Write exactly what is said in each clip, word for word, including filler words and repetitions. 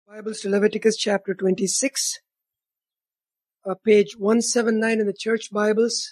Bibles to Leviticus chapter twenty-six, uh, page one seventy-nine in the church Bibles.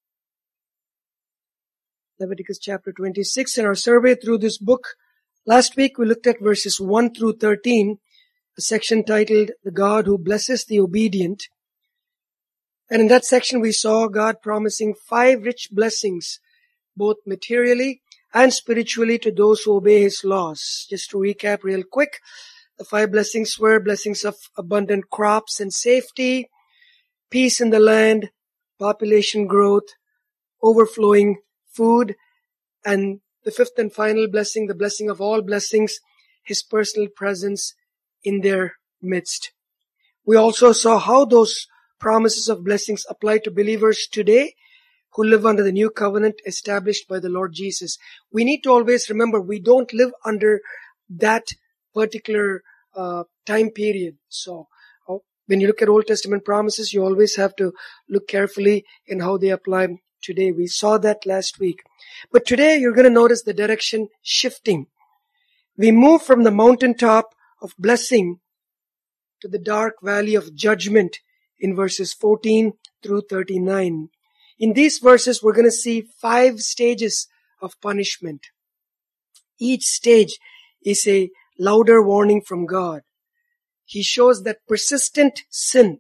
Leviticus chapter twenty-six. In our survey through this book, last week we looked at verses one through thirteen, a section titled, The God Who Blesses the Obedient. And in that section we saw God promising five rich blessings, both materially and spiritually, to those who obey His laws. Just to recap real quick, the five blessings were blessings of abundant crops and safety, peace in the land, population growth, overflowing food, and the fifth and final blessing, the blessing of all blessings, His personal presence in their midst. We also saw how those promises of blessings apply to believers today who live under the new covenant established by the Lord Jesus. We need to always remember we don't live under that particular uh, time period. So uh, when you look at Old Testament promises, you always have to look carefully in how they apply today. We saw that last week. But today you're going to notice the direction shifting. We move from the mountaintop of blessing to the dark valley of judgment in verses fourteen through thirty-nine. In these verses, we're going to see five stages of punishment. Each stage is a louder warning from God. He shows that persistent sin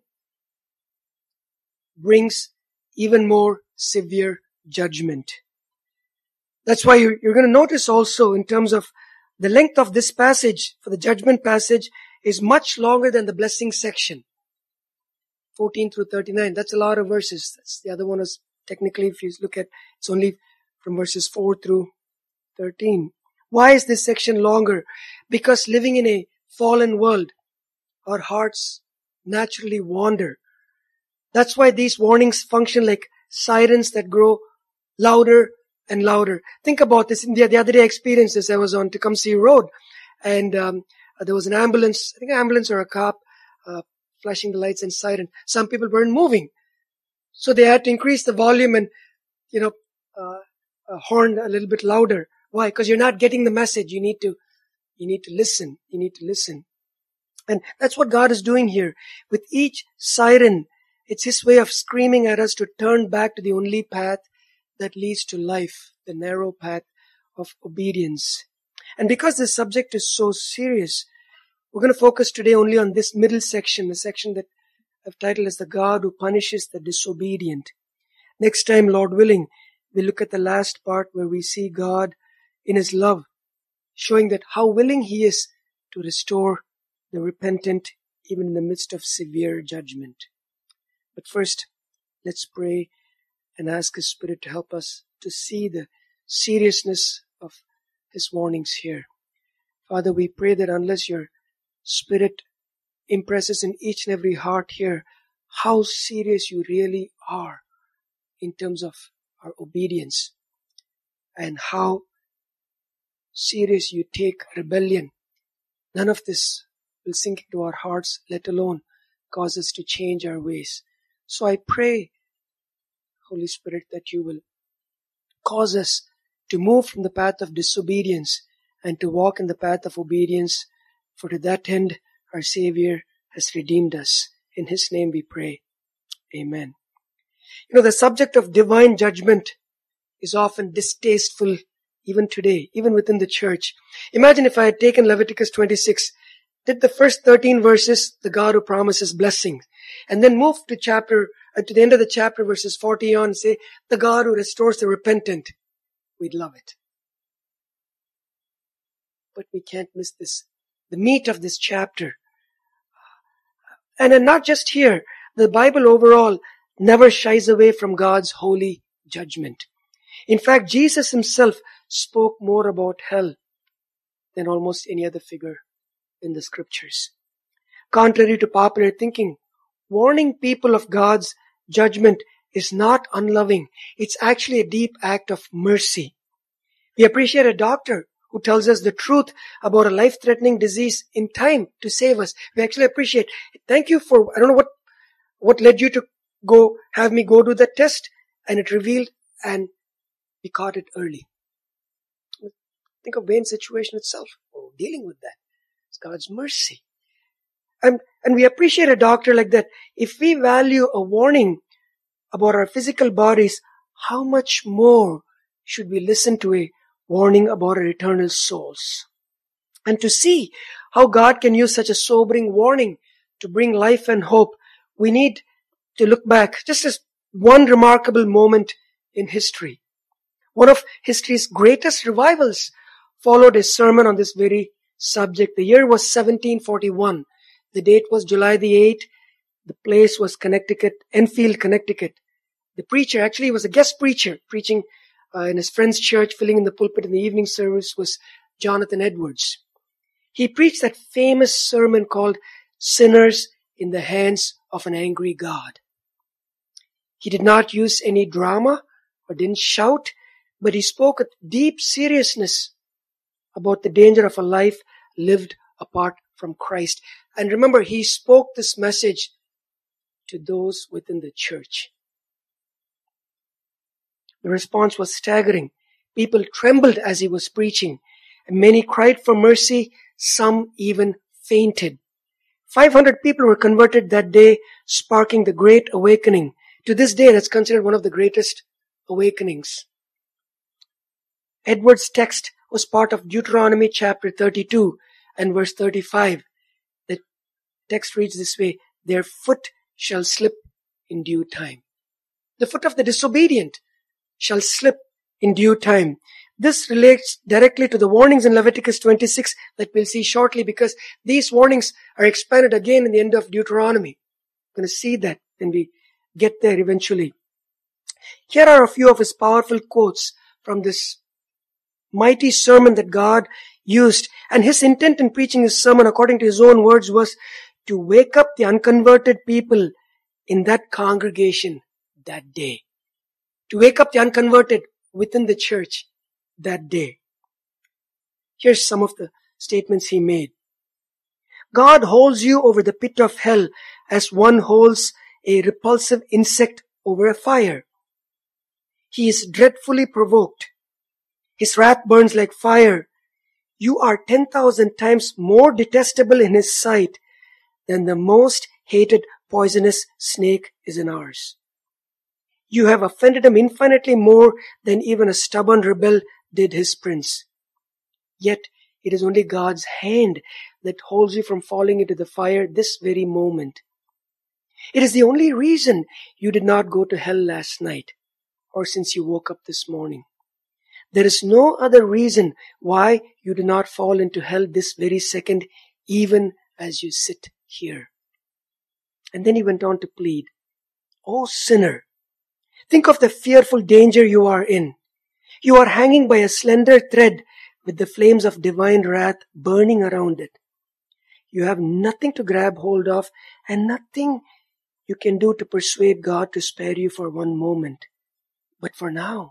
brings even more severe judgment. That's why you're, you're going to notice also in terms of the length of this passage, for the judgment passage, is much longer than the blessing section. fourteen through thirty-nine. That's a lot of verses. That's, the other one is technically, if you look at, it's only from verses four through thirteen. Why is this section longer? Because living in a fallen world, our hearts naturally wander. That's why these warnings function like sirens that grow louder and louder. Think about this. In the, the other day I experienced this. I was on Tecumseh Road, and um, there was an ambulance, I think an ambulance or a cop, uh, flashing the lights and siren. Some people weren't moving. So they had to increase the volume and, you know, uh, uh, horn a little bit louder. Why? Because you're not getting the message. You need to, you need to listen. You need to listen. And that's what God is doing here. With each siren, it's His way of screaming at us to turn back to the only path that leads to life, the narrow path of obedience. And because this subject is so serious, we're going to focus today only on this middle section, the section that I've titled as The God Who Punishes the Disobedient. Next time, Lord willing, we'll look at the last part where we see God in His love, showing that how willing He is to restore the repentant even in the midst of severe judgment. But first, let's pray and ask His Spirit to help us to see the seriousness of His warnings here. Father, we pray that unless Your Spirit impresses in each and every heart here how serious You really are in terms of our obedience and how serious You take rebellion, none of this will sink into our hearts, let alone cause us to change our ways. So I pray, Holy Spirit, that You will cause us to move from the path of disobedience and to walk in the path of obedience, for to that end our Savior has redeemed us. In His name we pray. Amen. You know, the subject of divine judgment is often distasteful even today, even within the church. Imagine if I had taken Leviticus twenty-six, did the first thirteen verses, the God who promises blessings, and then moved to chapter, uh, to the end of the chapter, verses forty on, and say, the God who restores the repentant. We'd love it. But we can't miss this, the meat of this chapter. And then not just here, the Bible overall never shies away from God's holy judgment. In fact, Jesus Himself spoke more about hell than almost any other figure in the scriptures. Contrary to popular thinking, warning people of God's judgment is not unloving. It's actually a deep act of mercy. We appreciate a doctor who tells us the truth about a life-threatening disease in time to save us. We actually appreciate it. Thank you for, I don't know what, what led you to go, have me go do that test, and it revealed, and we caught it early. Think of Wayne's situation itself. Oh, dealing with that. It's God's mercy. And, and we appreciate a doctor like that. If we value a warning about our physical bodies, how much more should we listen to a warning about our eternal souls? And to see how God can use such a sobering warning to bring life and hope, we need to look back just as one remarkable moment in history. One of history's greatest revivals followed a sermon on this very subject. The year was seventeen forty-one. The date was July the eighth. The place was Connecticut, Enfield, Connecticut. The preacher, actually he was a guest preacher, preaching uh, in his friend's church, filling in the pulpit in the evening service, was Jonathan Edwards. He preached that famous sermon called Sinners in the Hands of an Angry God. He did not use any drama or didn't shout, but he spoke with deep seriousness about the danger of a life lived apart from Christ. And remember, he spoke this message to those within the church. The response was staggering. People trembled as he was preaching, and many cried for mercy. Some even fainted. five hundred people were converted that day, sparking the Great Awakening. To this day, that's considered one of the greatest awakenings. Edwards' text was part of Deuteronomy chapter thirty-two and verse thirty-five. The text reads this way: their foot shall slip in due time. The foot of the disobedient shall slip in due time. This relates directly to the warnings in Leviticus twenty-six that we'll see shortly, because these warnings are expanded again in the end of Deuteronomy. We're going to see that when we get there eventually. Here are a few of his powerful quotes from this mighty sermon that God used. And his intent in preaching his sermon, according to his own words, was to wake up the unconverted people in that congregation that day. To wake up the unconverted within the church that day. Here's some of the statements he made. God holds you over the pit of hell as one holds a repulsive insect over a fire. He is dreadfully provoked. His wrath burns like fire. You are ten thousand times more detestable in his sight than the most hated poisonous snake is in ours. You have offended him infinitely more than even a stubborn rebel did his prince. Yet it is only God's hand that holds you from falling into the fire this very moment. It is the only reason you did not go to hell last night or since you woke up this morning. There is no other reason why you do not fall into hell this very second, even as you sit here. And then he went on to plead, O sinner, think of the fearful danger you are in. You are hanging by a slender thread with the flames of divine wrath burning around it. You have nothing to grab hold of and nothing you can do to persuade God to spare you for one moment. But for now,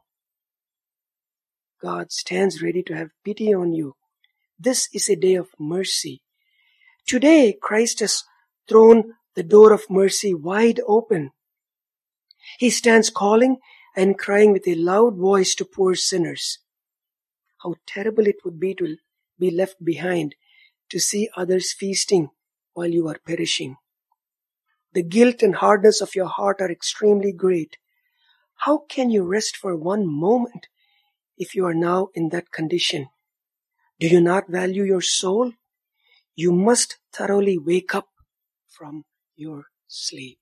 God stands ready to have pity on you. This is a day of mercy. Today, Christ has thrown the door of mercy wide open. He stands calling and crying with a loud voice to poor sinners. How terrible it would be to be left behind, to see others feasting while you are perishing. The guilt and hardness of your heart are extremely great. How can you rest for one moment if you are now in that condition? Do you not value your soul? You must thoroughly wake up from your sleep.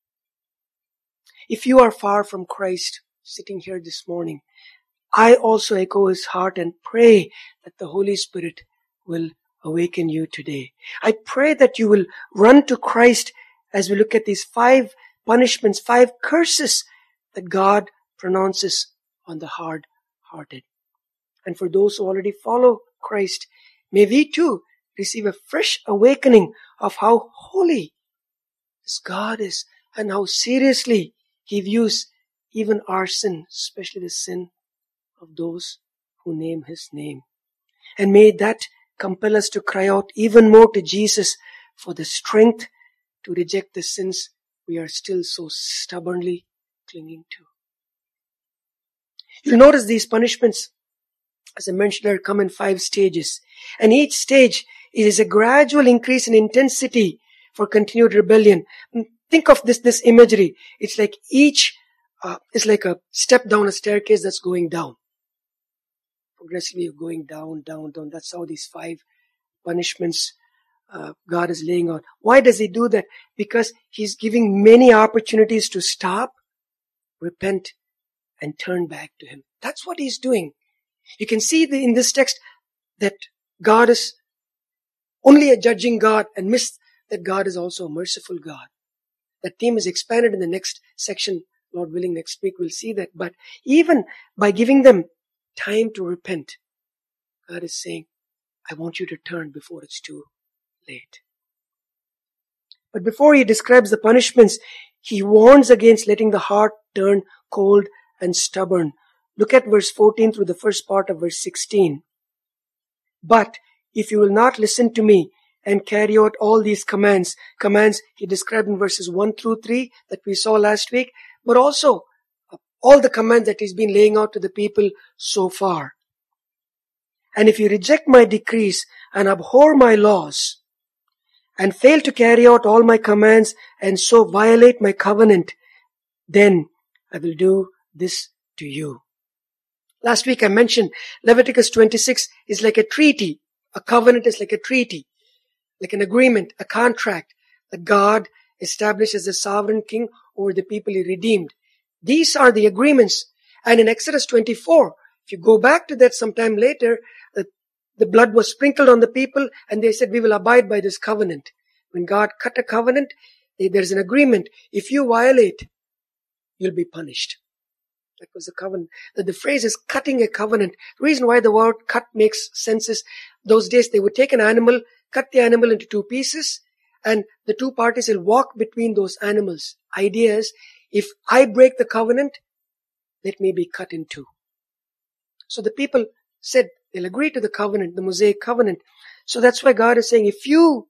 If you are far from Christ, sitting here this morning, I also echo his heart and pray that the Holy Spirit will awaken you today. I pray that you will run to Christ as we look at these five punishments, five curses that God pronounces on the hard-hearted. And for those who already follow Christ, may we too receive a fresh awakening of how holy this God is and how seriously He views even our sin, especially the sin of those who name His name. And may that compel us to cry out even more to Jesus for the strength to reject the sins we are still so stubbornly clinging to. You'll notice these punishments, as I mentioned, are come in five stages. And each stage is a gradual increase in intensity for continued rebellion. Think of this, this imagery. It's like each, uh, it's like a step down a staircase that's going down. Progressively going down, down, down. That's how these five punishments uh, God is laying out. Why does He do that? Because He's giving many opportunities to stop, repent, and turn back to Him. That's what He's doing. You can see the, in this text that God is only a judging God, and miss that God is also a merciful God. That theme is expanded in the next section. Lord willing, next week we'll see that. But even by giving them time to repent, God is saying, I want you to turn before it's too late. But before He describes the punishments, He warns against letting the heart turn cold and stubborn. Look at verse fourteen through the first part of verse sixteen. But if you will not listen to me and carry out all these commands, commands He described in verses one through three that we saw last week, but also all the commands that He's been laying out to the people so far. And if you reject my decrees and abhor my laws and fail to carry out all my commands and so violate my covenant, then I will do this to you. Last week I mentioned Leviticus twenty-six is like a treaty. A covenant is like a treaty, like an agreement, a contract that God established as the sovereign king over the people He redeemed. These are the agreements. And in Exodus twenty-four, if you go back to that sometime later, the, the blood was sprinkled on the people and they said, we will abide by this covenant. When God cut a covenant, there's an agreement. If you violate, you'll be punished. That was the covenant. The, the phrase is cutting a covenant. The reason why the word cut makes sense is those days they would take an animal, cut the animal into two pieces, and the two parties will walk between those animals. Idea is, if I break the covenant, let me be cut in two. So the people said they'll agree to the covenant, the Mosaic covenant. So that's why God is saying, if you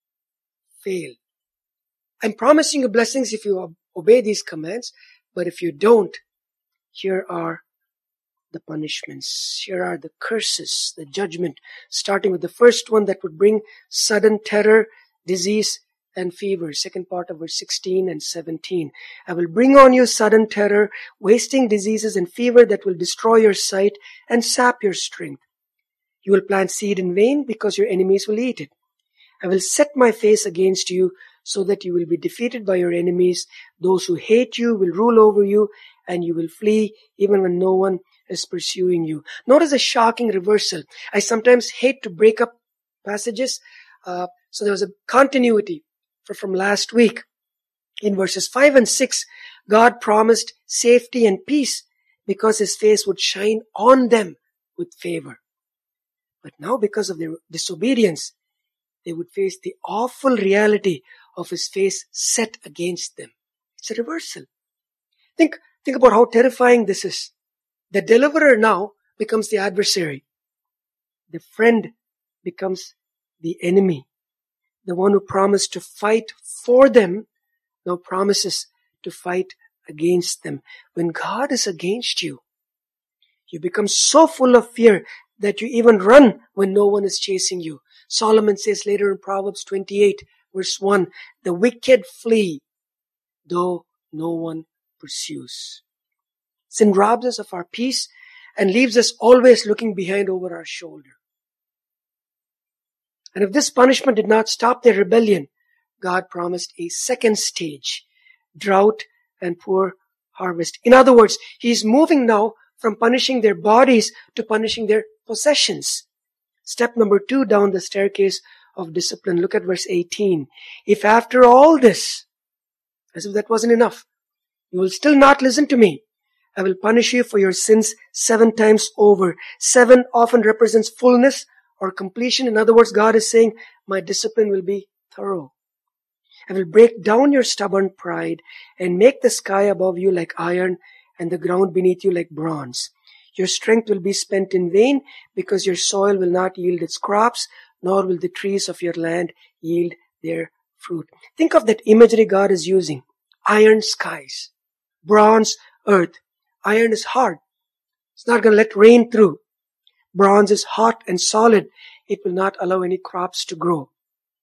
fail, I'm promising you blessings if you obey these commands, but if you don't, here are the punishments. Here are the curses, the judgment, starting with the first one that would bring sudden terror, disease, and fever. Second part of verse sixteen and seventeen. I will bring on you sudden terror, wasting diseases and fever that will destroy your sight and sap your strength. You will plant seed in vain because your enemies will eat it. I will set my face against you so that you will be defeated by your enemies. Those who hate you will rule over you, and you will flee even when no one is pursuing you. Notice a shocking reversal. I sometimes hate to break up passages. Uh, so there was a continuity for, from last week. In verses five and six, God promised safety and peace because His face would shine on them with favor. But now because of their disobedience, they would face the awful reality of His face set against them. It's a reversal. Think, think about how terrifying this is. The deliverer now becomes the adversary. The friend becomes the enemy. The one who promised to fight for them now promises to fight against them. When God is against you, you become so full of fear that you even run when no one is chasing you. Solomon says later in Proverbs twenty-eight, verse one, the wicked flee, though no one pursues. Sin robs us of our peace and leaves us always looking behind over our shoulder. And if this punishment did not stop their rebellion, God promised a second stage, drought and poor harvest. In other words, He's moving now from punishing their bodies to punishing their possessions. Step number two down the staircase of discipline. Look at verse eighteen. If after all this, as if that wasn't enough, you will still not listen to me, I will punish you for your sins seven times over. Seven often represents fullness or completion. In other words, God is saying, my discipline will be thorough. I will break down your stubborn pride and make the sky above you like iron and the ground beneath you like bronze. Your strength will be spent in vain because your soil will not yield its crops, nor will the trees of your land yield their fruit. Think of that imagery God is using. Iron skies, bronze earth. Iron is hard. It's not going to let rain through. Bronze is hot and solid. It will not allow any crops to grow.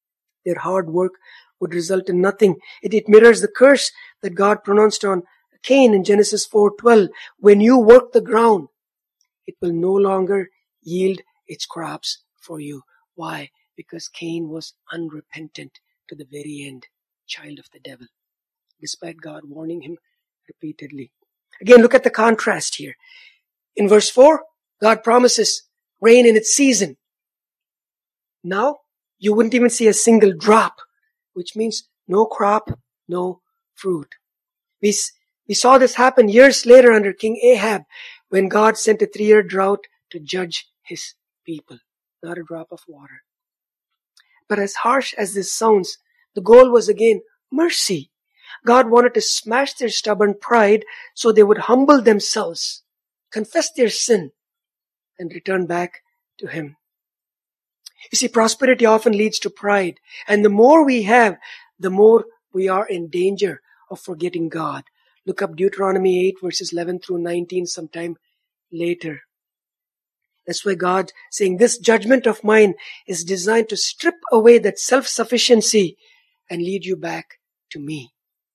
Their hard work would result in nothing. It, it mirrors the curse that God pronounced on Cain in Genesis four twelve. When you work the ground, it will no longer yield its crops for you. Why? Because Cain was unrepentant to the very end, child of the devil, despite God warning him repeatedly. Again, look at the contrast here. In verse four, God promises rain in its season. Now, you wouldn't even see a single drop, which means no crop, no fruit. We, we saw this happen years later under King Ahab, when God sent a three-year drought to judge his people. Not a drop of water. But as harsh as this sounds, the goal was again mercy. God wanted to smash their stubborn pride so they would humble themselves, confess their sin, and return back to Him. You see, prosperity often leads to pride. And the more we have, the more we are in danger of forgetting God. Look up Deuteronomy eight verses eleven through nineteen sometime later. That's why God saying this judgment of mine is designed to strip away that self-sufficiency and lead you back to me.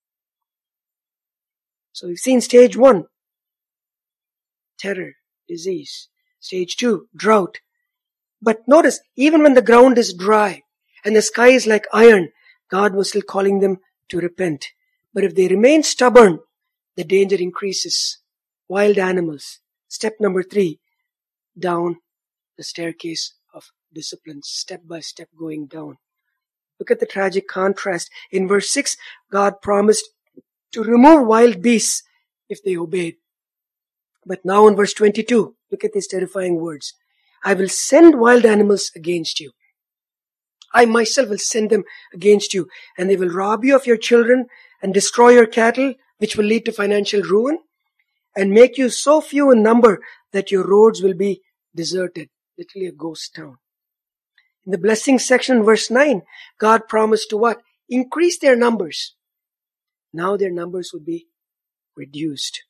So we've seen stage one, terror, disease. Stage two, drought. But notice, even when the ground is dry and the sky is like iron, God was still calling them to repent. But if they remain stubborn, the danger increases. Wild animals. Step number three, down the staircase of discipline, step by step going down. Look at the tragic contrast. In verse six, God promised to remove wild beasts if they obeyed. But now in verse twenty-two, look at these terrifying words. I will send wild animals against you. I myself will send them against you, and they will rob you of your children and destroy your cattle, which will lead to financial ruin, and make you so few in number that your roads will be deserted, literally a ghost town. In the blessing section, verse nine, God promised to what? Increase their numbers. Now their numbers would be reduced.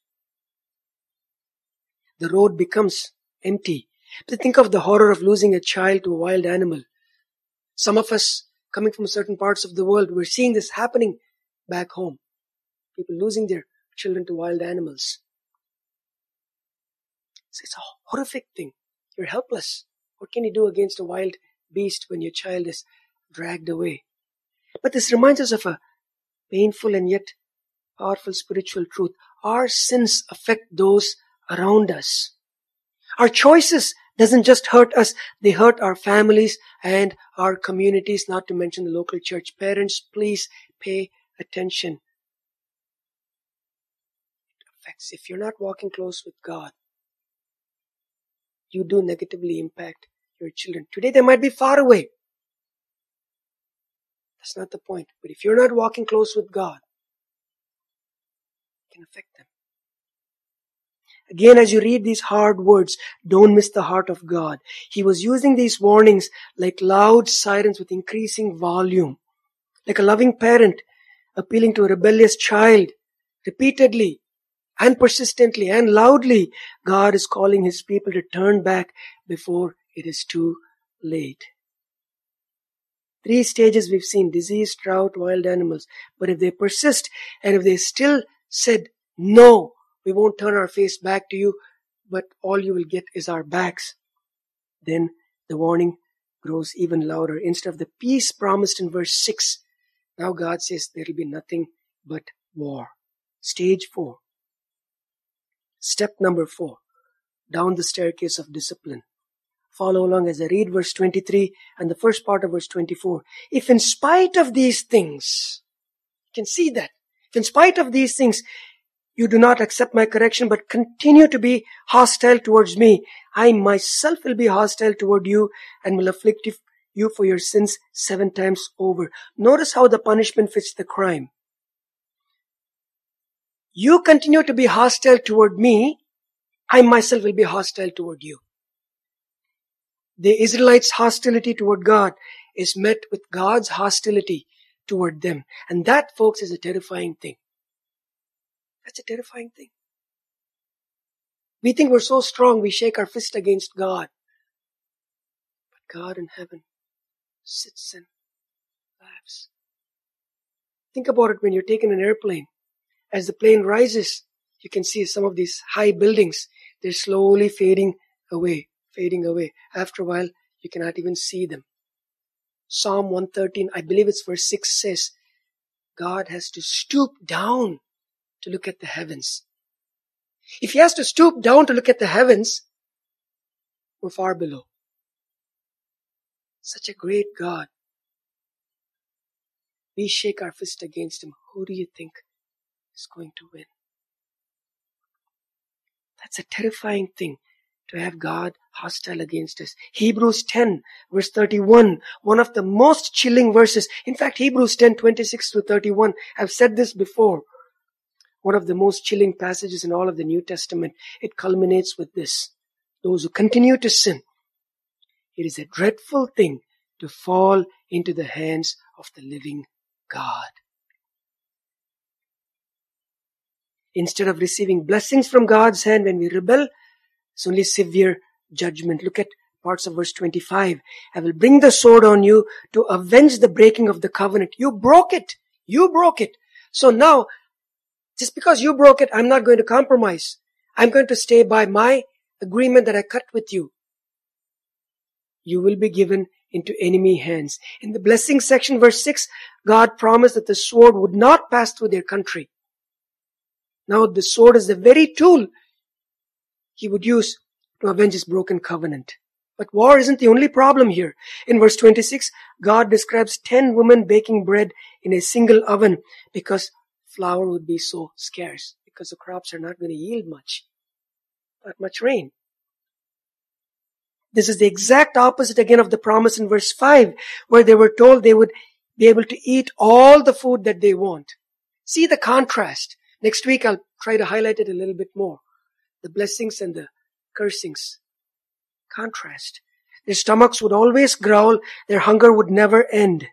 The road becomes empty. But think of the horror of losing a child to a wild animal. Some of us, coming from certain parts of the world, we're seeing this happening back home. People losing their children to wild animals. So it's a horrific thing. You're helpless. What can you do against a wild beast when your child is dragged away? But this reminds us of a painful and yet powerful spiritual truth. Our sins affect those around us. Our choices doesn't just hurt us, they hurt our families and our communities, not to mention the local church. Parents, please pay attention. It affects, if you're not walking close with God, you do negatively impact your children. Today they might be far away. That's not the point. But if you're not walking close with God, it can affect them. Again, as you read these hard words, don't miss the heart of God. He was using these warnings like loud sirens with increasing volume. Like a loving parent appealing to a rebellious child repeatedly and persistently and loudly. God is calling His people to turn back before it is too late. Three stages we've seen: disease, drought, wild animals. But if they persist and if they still said, no, we won't turn our face back to you, but all you will get is our backs, then the warning grows even louder. Instead of the peace promised in verse six, now God says there will be nothing but war. Stage four. Step number four. Down the staircase of discipline. Follow along as I read verse twenty-three and the first part of verse twenty-four. If in spite of these things, you can see that, if in spite of these things, you do not accept my correction, but continue to be hostile towards me, I myself will be hostile toward you and will afflict you for your sins seven times over. Notice how the punishment fits the crime. You continue to be hostile toward me, I myself will be hostile toward you. The Israelites' hostility toward God is met with God's hostility toward them. And that, folks, is a terrifying thing. That's a terrifying thing. We think we're so strong, we shake our fist against God. But God in heaven sits and laughs. Think about it when you're taking an airplane. As the plane rises, you can see some of these high buildings. They're slowly fading away, fading away. After a while, you cannot even see them. Psalm one thirteen, I believe it's verse six says, God has to stoop down to look at the heavens. If he has to stoop down to look at the heavens, we're far below. Such a great God. We shake our fist against him. Who do you think is going to win? That's a terrifying thing, to have God hostile against us. Hebrews ten, verse thirty-one, one of the most chilling verses. In fact, Hebrews ten, twenty-six to thirty-one, I've said this before. One of the most chilling passages in all of the New Testament. It culminates with this. Those who continue to sin, it is a dreadful thing to fall into the hands of the living God. Instead of receiving blessings from God's hand when we rebel, it's only severe judgment. Look at parts of verse twenty-five. I will bring the sword on you to avenge the breaking of the covenant. You broke it. You broke it. So now, just because you broke it, I'm not going to compromise. I'm going to stay by my agreement that I cut with you. You will be given into enemy hands. In the blessing section, verse six, God promised that the sword would not pass through their country. Now the sword is the very tool he would use to avenge his broken covenant. But war isn't the only problem here. In verse twenty-six, God describes ten women baking bread in a single oven because flour would be so scarce, because the crops are not going to yield much, not much rain. This is the exact opposite again of the promise in verse five, where they were told they would be able to eat all the food that they want. See the contrast. Next week I'll try to highlight it a little bit more. The blessings and the cursings. Contrast. Their stomachs would always growl. Their hunger would never end.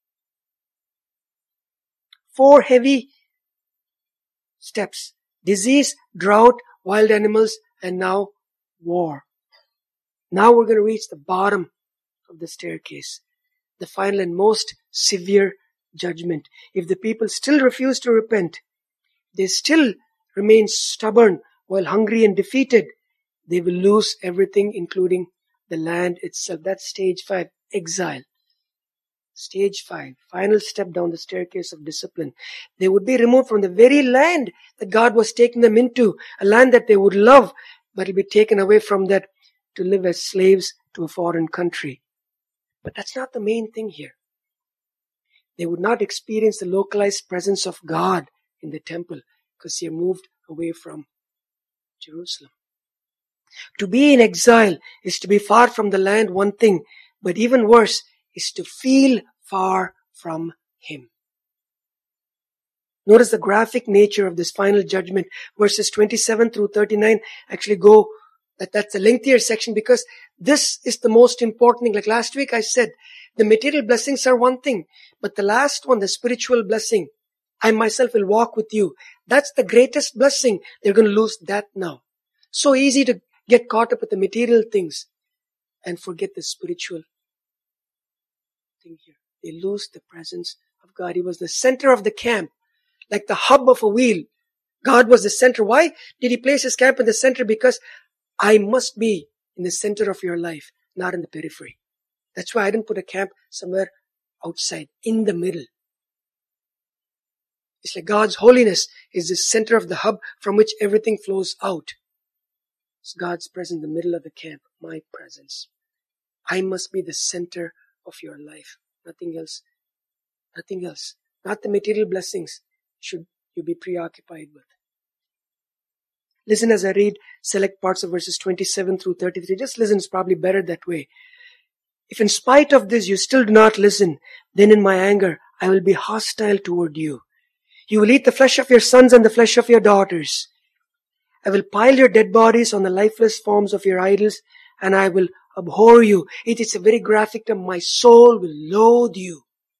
Four heavy steps. Disease, drought, wild animals, and now war. Now we're going to reach the bottom of the staircase. The final and most severe judgment. If the people still refuse to repent, they still remain stubborn while hungry and defeated, they will lose everything, including the land itself. That's stage five, exile. Stage five, final step down the staircase of discipline. They would be removed from the very land that God was taking them into, a land that they would love, but it'll be taken away from that to live as slaves to a foreign country. But that's not the main thing here. They would not experience the localized presence of God in the temple because they are moved away from Jerusalem. To be in exile is to be far from the land, one thing, but even worse is to feel far from Him. Notice the graphic nature of this final judgment. Verses twenty-seven through thirty-nine actually go, that that's a lengthier section because this is the most important thing. Like last week I said, the material blessings are one thing, but the last one, the spiritual blessing, I myself will walk with you. That's the greatest blessing. They're going to lose that now. So easy to get caught up with the material things and forget the spiritual thing here. They lose the presence of God. He was the center of the camp, like the hub of a wheel. God was the center. Why did He place His camp in the center? Because I must be in the center of your life, not in the periphery. That's why I didn't put a camp somewhere outside, in the middle. It's like God's holiness is the center of the hub from which everything flows out. It's God's presence in the middle of the camp, my presence. I must be the center of your life. Nothing else. Nothing else. Not the material blessings should you be preoccupied with. Listen as I read select parts of verses twenty-seven through thirty-three. Just listen, it's probably better that way. If in spite of this you still do not listen, then in my anger I will be hostile toward you. You will eat the flesh of your sons and the flesh of your daughters. I will pile your dead bodies on the lifeless forms of your idols, and I will abhor you. It is a very graphic term. My soul will loathe you.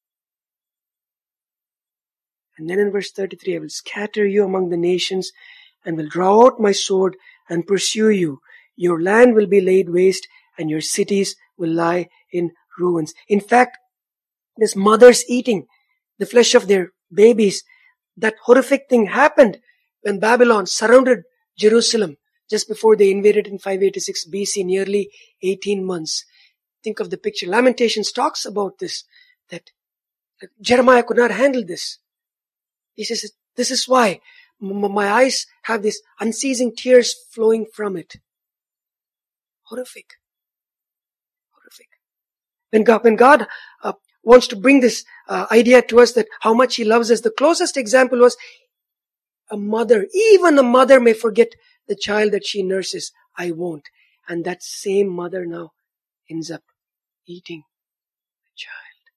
And then in verse thirty-three, I will scatter you among the nations and will draw out my sword and pursue you. Your land will be laid waste and your cities will lie in ruins. In fact, This mothers eating the flesh of their babies. That horrific thing happened when Babylon surrounded Jerusalem just before they invaded in five eighty-six B C, nearly eighteen months. Think of the picture. Lamentations talks about this, that, that Jeremiah could not handle this. He says, this is why m- my eyes have these unceasing tears flowing from it. Horrific. Horrific. When God, when God uh, wants to bring this uh, idea to us that how much He loves us, the closest example was a mother. Even a mother may forget the child that she nurses. I won't. And that same mother now ends up eating the child.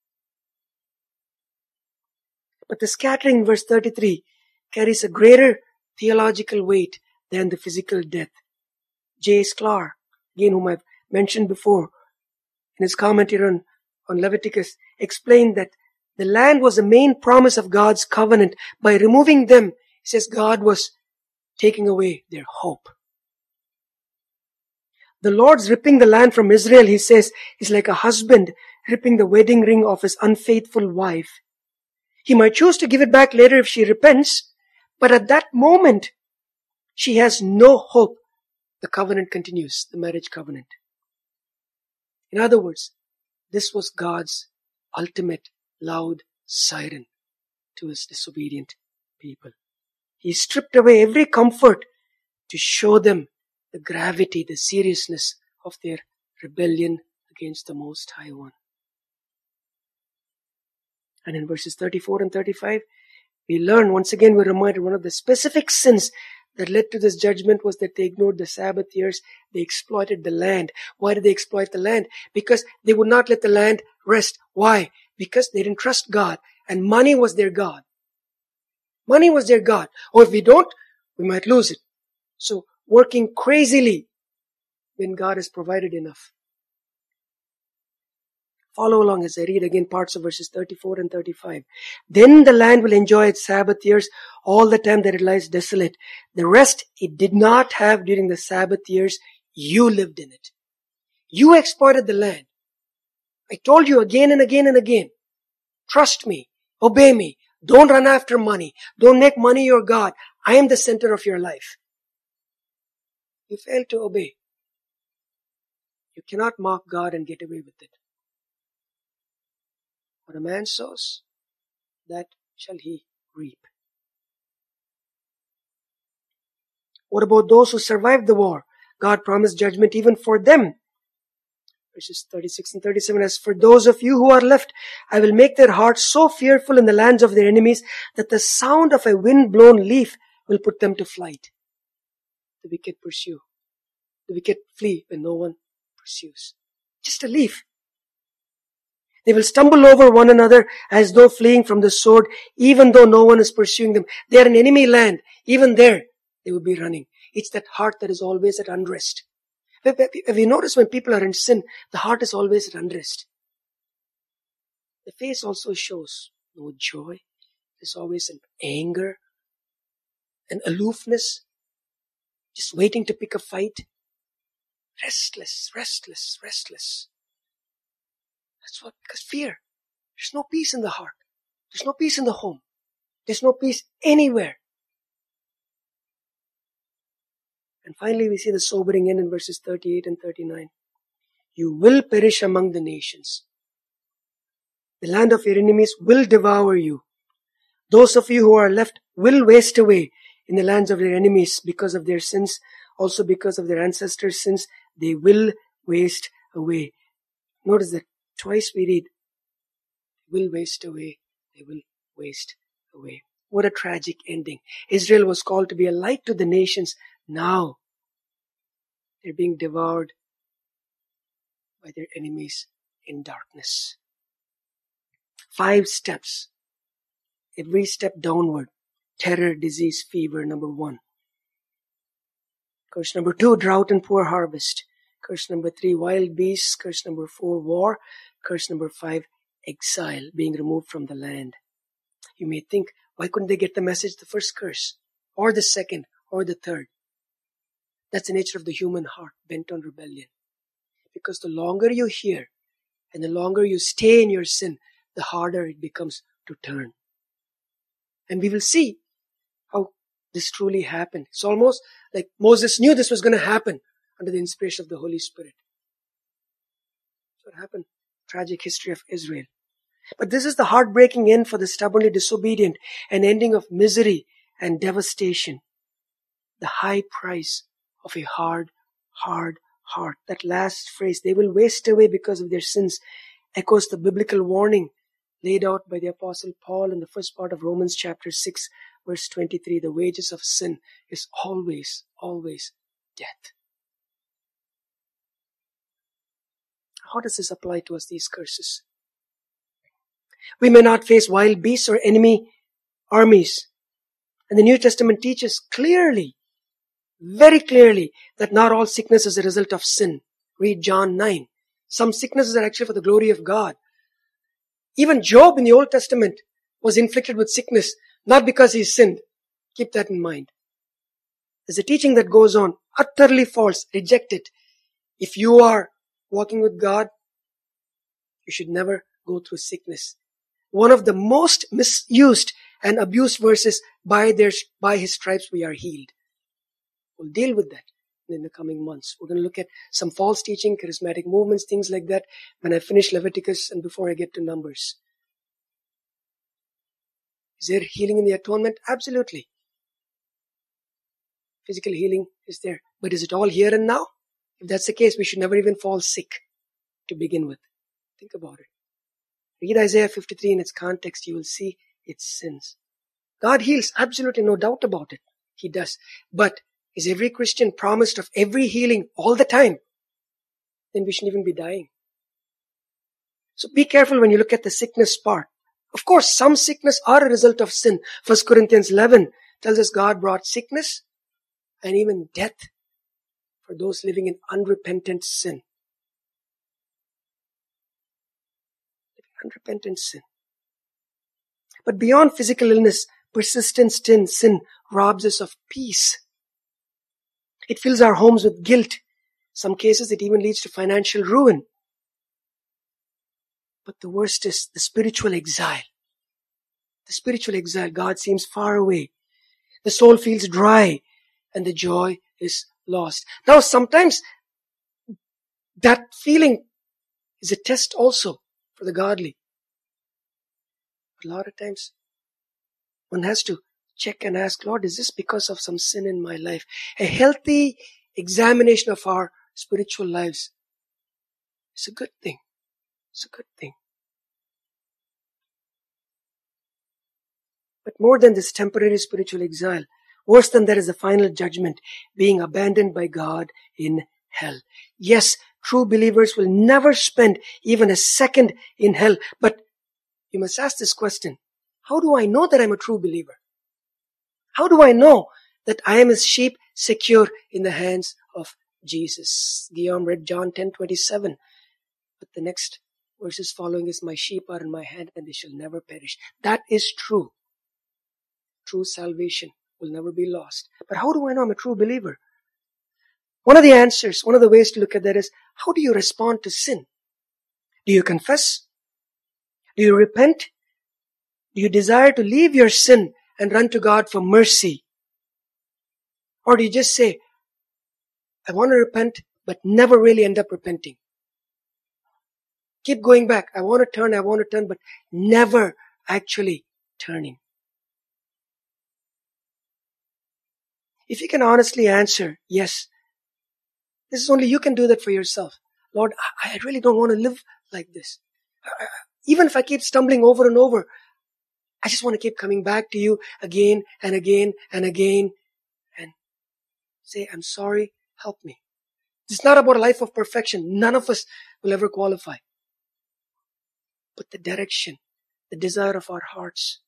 But the scattering in verse thirty-three carries a greater theological weight than the physical death. J. Sklar, again whom I've mentioned before, in his commentary on, on Leviticus, explained that the land was the main promise of God's covenant. By removing them, he says God was taking away their hope. The Lord's ripping the land from Israel, he says, is like a husband ripping the wedding ring of his unfaithful wife. He might choose to give it back later if she repents, but at that moment, she has no hope. The covenant continues, the marriage covenant. In other words, this was God's ultimate loud siren to His disobedient people. He stripped away every comfort to show them the gravity, the seriousness of their rebellion against the Most High One. And in verses thirty-four and thirty-five, we learn, once again we're reminded, one of the specific sins that led to this judgment was that they ignored the Sabbath years. They exploited the land. Why did they exploit the land? Because they would not let the land rest. Why? Because they didn't trust God, and money was their God. Money was their God. Or if we don't, we might lose it. So, working crazily when God has provided enough. Follow along as I read again parts of verses thirty-four and thirty-five. Then the land will enjoy its Sabbath years all the time that it lies desolate. The rest it did not have during the Sabbath years. You lived in it. You exploited the land. I told you again and again and again. Trust me. Obey me. Don't run after money. Don't make money your God. I am the center of your life. You failed to obey. You cannot mock God and get away with it. What a man sows, that shall he reap. What about those who survived the war? God promised judgment even for them. Verses thirty-six and thirty-seven, as for those of you who are left, I will make their hearts so fearful in the lands of their enemies that the sound of a wind-blown leaf will put them to flight. The wicked pursue. The wicked flee when no one pursues. Just a leaf. They will stumble over one another as though fleeing from the sword, even though no one is pursuing them. They are in enemy land. Even there, they will be running. It's that heart that is always at unrest. Have you noticed when people are in sin, the heart is always at unrest? The face also shows no joy. There's always an anger, an aloofness, just waiting to pick a fight. Restless, restless, restless. That's what, because fear. There's no peace in the heart. There's no peace in the home. There's no peace anywhere. And finally we see the sobering end in verses thirty-eight and thirty-nine. You will perish among the nations. The land of your enemies will devour you. Those of you who are left will waste away in the lands of their enemies because of their sins, also because of their ancestors' sins. They will waste away. Notice that twice we read, they will waste away, they will waste away. What a tragic ending. Israel was called to be a light to the nations. Now, they're being devoured by their enemies in darkness. Five steps. Every step downward. Terror, disease, fever, number one. Curse number two, drought and poor harvest. Curse number three, wild beasts. Curse number four, war. Curse number five, exile, being removed from the land. You may think, why couldn't they get the message, the first curse, or the second, or the third? That's the nature of the human heart, bent on rebellion. Because the longer you hear, and the longer you stay in your sin, the harder it becomes to turn. And we will see how this truly happened. It's almost like Moses knew this was going to happen under the inspiration of the Holy Spirit. That's what happened. Tragic history of Israel. But this is the heartbreaking end for the stubbornly disobedient, an ending of misery and devastation. The high price of a hard, hard heart. That last phrase, they will waste away because of their sins, echoes the biblical warning laid out by the Apostle Paul in the first part of Romans chapter six, verse twenty-three. The wages of sin is always, always death. How does this apply to us, these curses? We may not face wild beasts or enemy armies. And the New Testament teaches clearly, very clearly, that not all sickness is a result of sin. Read John nine. Some sicknesses are actually for the glory of God. Even Job in the Old Testament was inflicted with sickness, not because he sinned. Keep that in mind. There's a teaching that goes on, utterly false, reject it. If you are walking with God, you should never go through sickness. One of the most misused and abused verses, by their, by His stripes we are healed. We'll deal with that in the coming months. We're going to look at some false teaching, charismatic movements, things like that, when I finish Leviticus and before I get to Numbers. Is there healing in the atonement? Absolutely. Physical healing is there. But is it all here and now? If that's the case, we should never even fall sick to begin with. Think about it. Read Isaiah fifty-three in its context. You will see its sins. God heals. Absolutely no doubt about it. He does. But is every Christian promised of every healing all the time? Then we shouldn't even be dying. So be careful when you look at the sickness part. Of course, some sickness are a result of sin. First Corinthians eleven tells us God brought sickness and even death for those living in unrepentant sin. Unrepentant sin. But beyond physical illness, persistent sin, sin robs us of peace. It fills our homes with guilt. Some cases it even leads to financial ruin. But the worst is the spiritual exile. The spiritual exile, God seems far away. The soul feels dry and the joy is lost. Now sometimes that feeling is a test also for the godly. But a lot of times one has to check and ask, Lord, is this because of some sin in my life? A healthy examination of our spiritual lives is a good thing. It's a good thing. But more than this temporary spiritual exile, worse than that is the final judgment, being abandoned by God in hell. Yes, true believers will never spend even a second in hell. But you must ask this question. How do I know that I'm a true believer? How do I know that I am His sheep secure in the hands of Jesus? Guillaume read John ten twenty-seven. But the next verses following is, my sheep are in my hand and they shall never perish. That is true. True salvation will never be lost. But how do I know I'm a true believer? One of the answers, one of the ways to look at that is, how do you respond to sin? Do you confess? Do you repent? Do you desire to leave your sin and run to God for mercy? Or do you just say, I want to repent, but never really end up repenting? Keep going back. I want to turn, I want to turn, but never actually turning. If you can honestly answer, yes, this is only you can do that for yourself. Lord, I really don't want to live like this. Even if I keep stumbling over and over, I just want to keep coming back to you again and again and again and say, I'm sorry, help me. It's not about a life of perfection. None of us will ever qualify. But the direction, the desire of our hearts.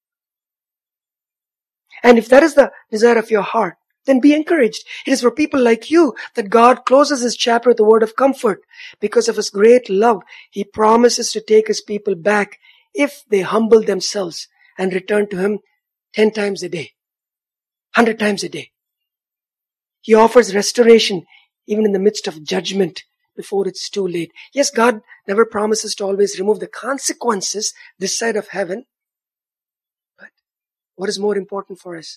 And if that is the desire of your heart, then be encouraged. It is for people like you that God closes His chapter with a word of comfort. Because of His great love, He promises to take His people back if they humble themselves and return to Him ten times a day, hundred times a day. He offers restoration even in the midst of judgment before it's too late. Yes, God never promises to always remove the consequences this side of heaven. But what is more important for us?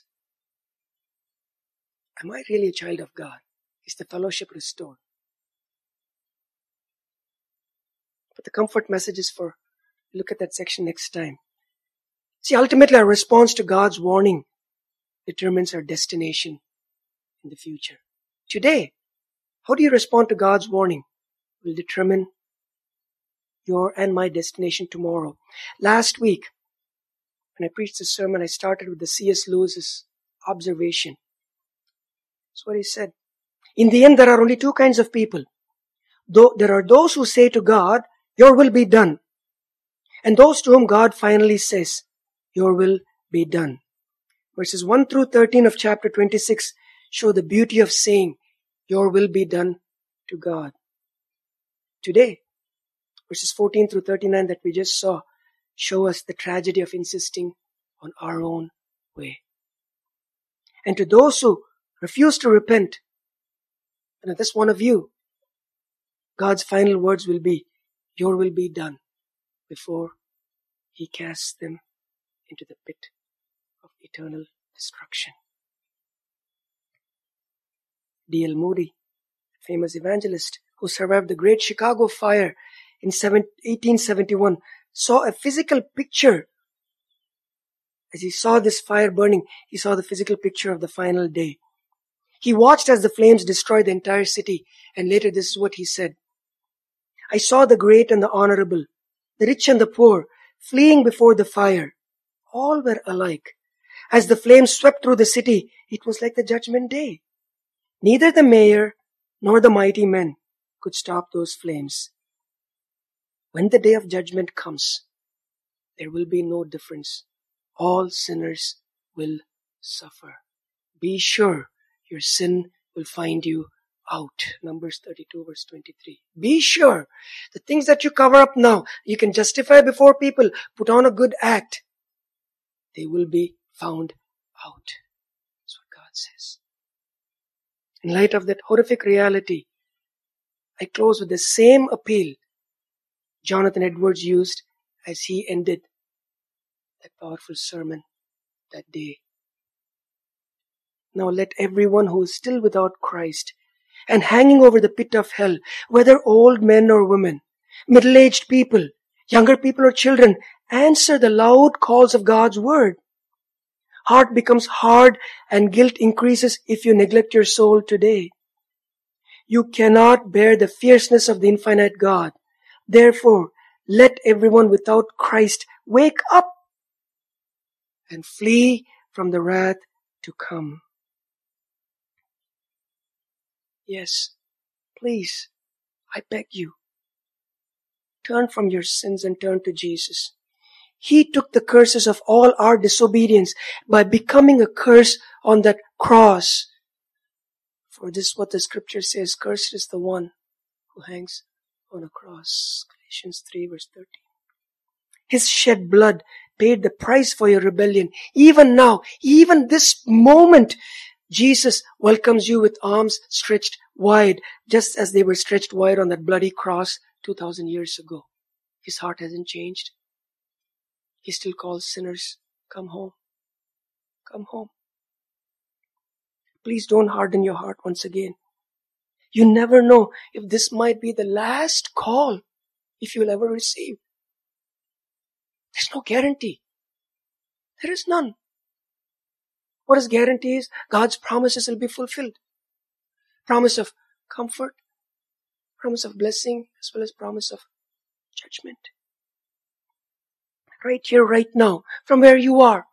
Am I really a child of God? Is the fellowship restored? But the comfort message is for, look at that section next time. See, ultimately our response to God's warning determines our destination in the future. Today, how do you respond to God's warning will determine your and my destination tomorrow. Last week, when I preached this sermon, I started with the C S Lewis's observation. That's what he said. In the end, there are only two kinds of people. Though there are those who say to God, your will be done. And those to whom God finally says, your will be done. Verses one through thirteen of chapter twenty-six show the beauty of saying, your will be done to God. Today, verses fourteen through thirty-nine that we just saw show us the tragedy of insisting on our own way. And to those who refuse to repent, and if that's one of you, God's final words will be, your will be done, before He casts them into the pit of eternal destruction. D L Moody, famous evangelist who survived the Great Chicago Fire in eighteen seventy-one, saw a physical picture. As he saw this fire burning, he saw the physical picture of the final day. He watched as the flames destroyed the entire city, and later this is what he said. I saw the great and the honorable, the rich and the poor, fleeing before the fire. All were alike. As the flames swept through the city, it was like the judgment day. Neither the mayor nor the mighty men could stop those flames. When the day of judgment comes, there will be no difference. All sinners will suffer. Be sure your sin will find you out. Numbers thirty-two verse twenty-three. Be sure the things that you cover up now, you can justify before people, put on a good act, they will be found out. That's what God says. In light of that horrific reality, I close with the same appeal Jonathan Edwards used as he ended that powerful sermon that day. Now let everyone who is still without Christ and hanging over the pit of hell, whether old men or women, middle-aged people, younger people or children, answer the loud calls of God's word. Heart becomes hard and guilt increases if you neglect your soul today. You cannot bear the fierceness of the infinite God. Therefore, let everyone without Christ wake up and flee from the wrath to come. Yes, please, I beg you, turn from your sins and turn to Jesus. He took the curses of all our disobedience by becoming a curse on that cross. For this is what the scripture says, cursed is the one who hangs on a cross. Galatians three verse thirteen. His shed blood paid the price for your rebellion. Even now, even this moment, Jesus welcomes you with arms stretched wide, just as they were stretched wide on that bloody cross two thousand years ago. His heart hasn't changed. He still calls sinners, come home. Come home. Please don't harden your heart once again. You never know if this might be the last call if you'll ever receive. There's no guarantee. There is none. What is guarantee is God's promises will be fulfilled. Promise of comfort, promise of blessing, as well as promise of judgment. Right here, right now, from where you are,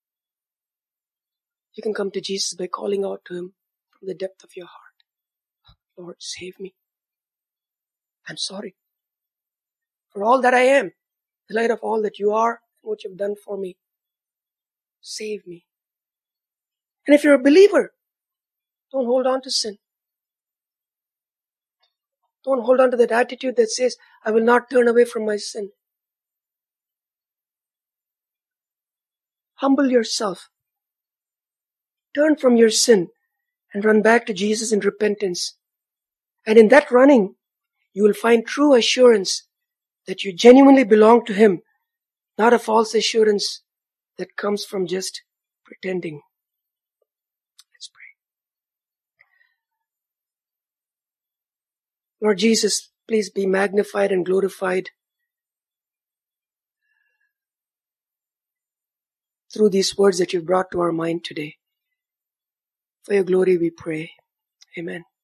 you can come to Jesus by calling out to Him from the depth of your heart. Lord, save me. I'm sorry for all that I am, in light of all that you are and what you've done for me. Save me. And if you're a believer, don't hold on to sin. Don't hold on to that attitude that says, I will not turn away from my sin. Humble yourself. Turn from your sin and run back to Jesus in repentance. And in that running, you will find true assurance that you genuinely belong to Him, not a false assurance that comes from just pretending. Let's pray. Lord Jesus, please be magnified and glorified through these words that you've brought to our mind today. For your glory we pray. Amen.